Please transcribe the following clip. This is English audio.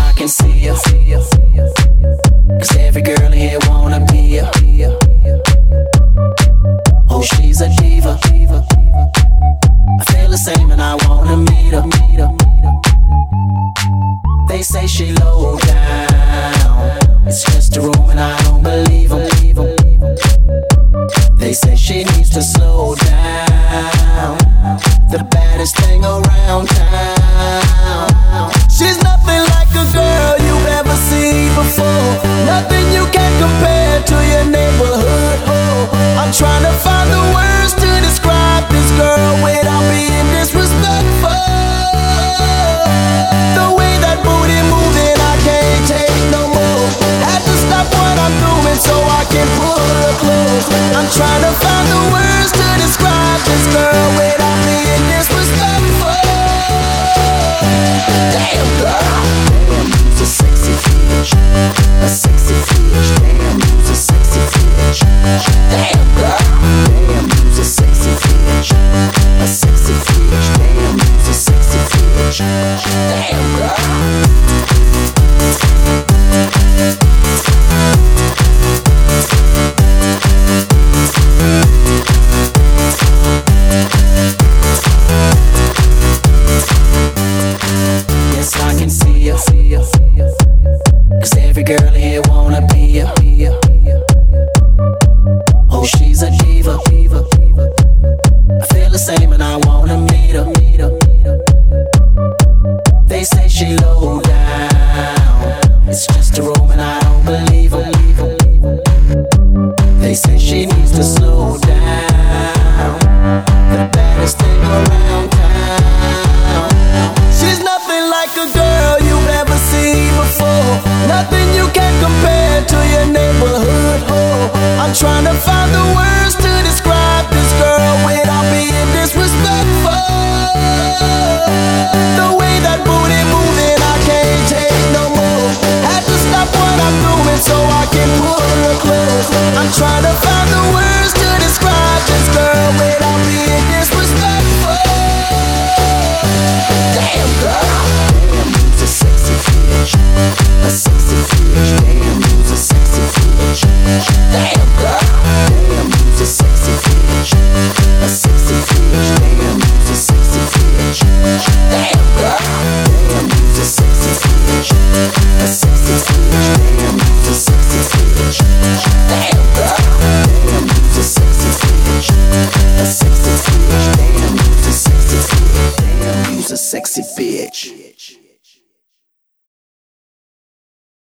I can see you. 'Cause every girl in here wanna be you. Oh, she's a diva. I feel the same and I wanna meet her. They say she low down, it's just a room and I don't believe them. They say she needs to slow down, the baddest thing around town. She's nothing like a girl you've ever seen before, nothing you can compare to your neighborhood. I'm trying to find the words to describe this girl without being disrespectful. The way that booty moving, I can't take no more. Had to stop what I'm doing so I can pull her close. I'm trying to find the words to describe this girl without being disrespectful. Damn girl, damn, you's a sexy bitch, a sexy bitch. Damn, you's a sexy bitch. Damn girl, damn, you's a sexy bitch, a sexy bitch. Damn, you's a sexy bitch. Damn girl. Yes, I can see you. 'Cause every girl here wanna be you. Oh, she's a diva. I feel the same and I wanna meet her. They say she low down, it's just a room and I don't believe them. They say she needs to slow down, the baddest thing around town. She's nothing like a girl you've ever seen before, nothing you can compare to your neighborhood. I'm trying to find the words to describe this girl without being disrespectful. The way that booty moving, I can't take no more. Had to stop what I'm doing so I can pull her close. I'm trying to find the words to describe this girl without being disrespectful. Damn girl, damn, you's a sexy bitch, a sexy bitch. Damn, you's a sexy bitch. Damn girl, damn, you's a sexy bitch, a sexy bitch. Damn, you's a sexy bitch. Damn girl, damn, you's a sexy bitch, a sexy bitch. Damn, you's a sexy bitch. Damn girl, damn, you's a sexy bitch, a sexy bitch. Damn, you's a sexy bitch. Damn, you's a sexy bitch.